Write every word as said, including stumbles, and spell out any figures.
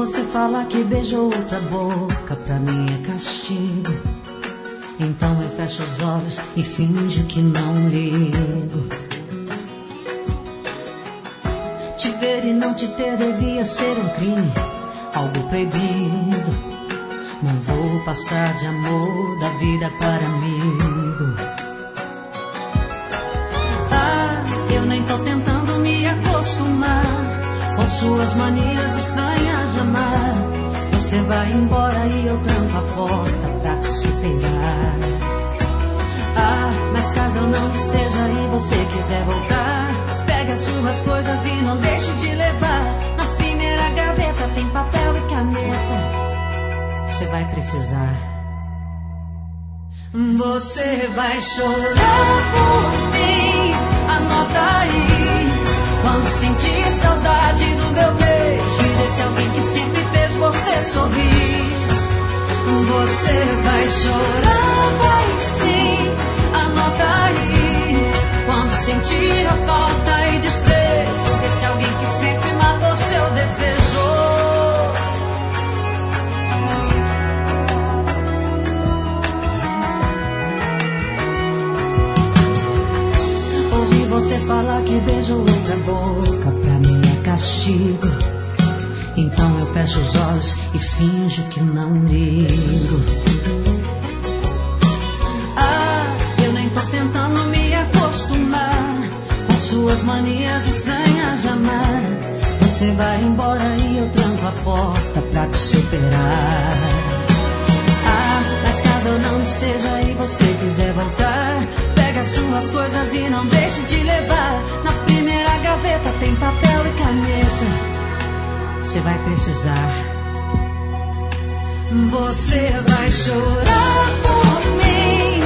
você falar que beijou outra boca, pra mim é castigo. Então eu fecho os olhos e finjo que não ligo. Te ver e não te ter devia ser um crime, algo proibido. Não vou passar de amor da vida para amigo. Ah, eu nem tô tentando me acostumar com suas manias estranhas de amar. Você vai embora e eu tranco a porta pra te superar. Ah, mas caso eu não esteja e você quiser voltar, pegue as suas coisas e não deixe de levar. Na primeira gaveta tem papel e caneta, você vai precisar. Você vai chorar por mim, anota aí. Quando sentir saudade do meu beijo e desse alguém que sempre fez você sorrir. Você vai chorar, vai sim, anota aí. Quando sentir a falta e desprezo desse alguém que sempre matou seu desejo. Ouvi você falar que beijou outra boca, pra mim é castigo. Então eu fecho os olhos e finjo que não ligo. Ah, eu nem tô tentando me acostumar com suas manias estranhas de amar. Você vai embora e eu tranco a porta pra te superar. Ah, mas caso eu não esteja e você quiser voltar, pega as suas coisas e não deixe de levar. Na primeira gaveta tem papel e caneta, você vai precisar. Você vai chorar por mim,